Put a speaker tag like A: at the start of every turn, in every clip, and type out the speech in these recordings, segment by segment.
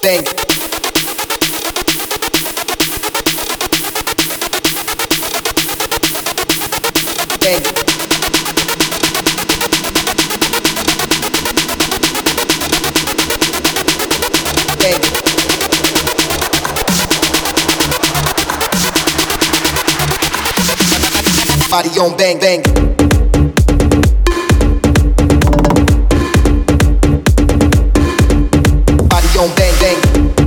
A: bang. Bang. Bang. Body on bang bang. Body on bang bang.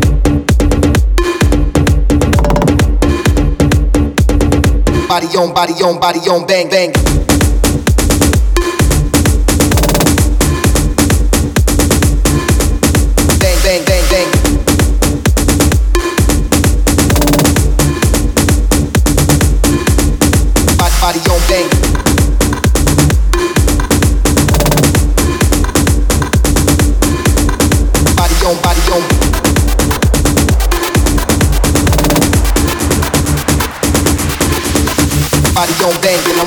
A: Body on bang bang. Bang bang bang bang. Body on bang. Body on body on. Body on bang, you know.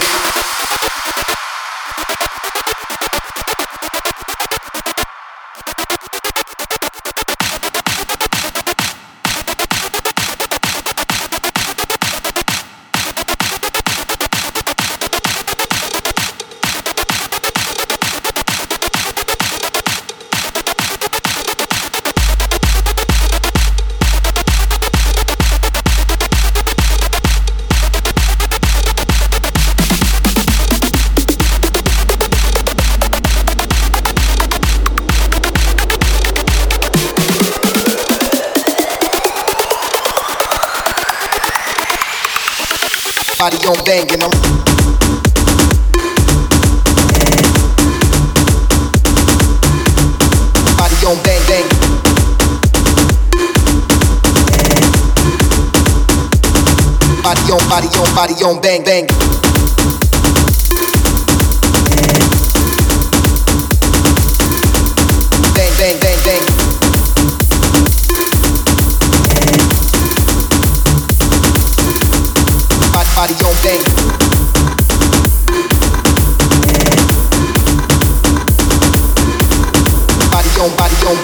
A: Body on bang, you know. Body on bang bang. Body on bang bang. Bang bang bang bang. Body on bang. Body on body on.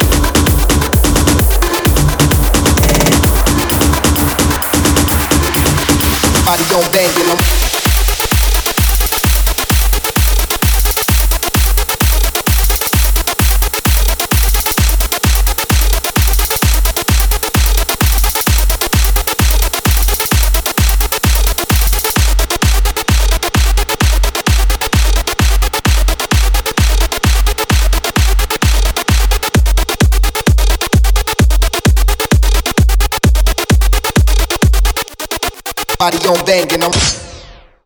A: Body on bang, you know. Body on bang, you know.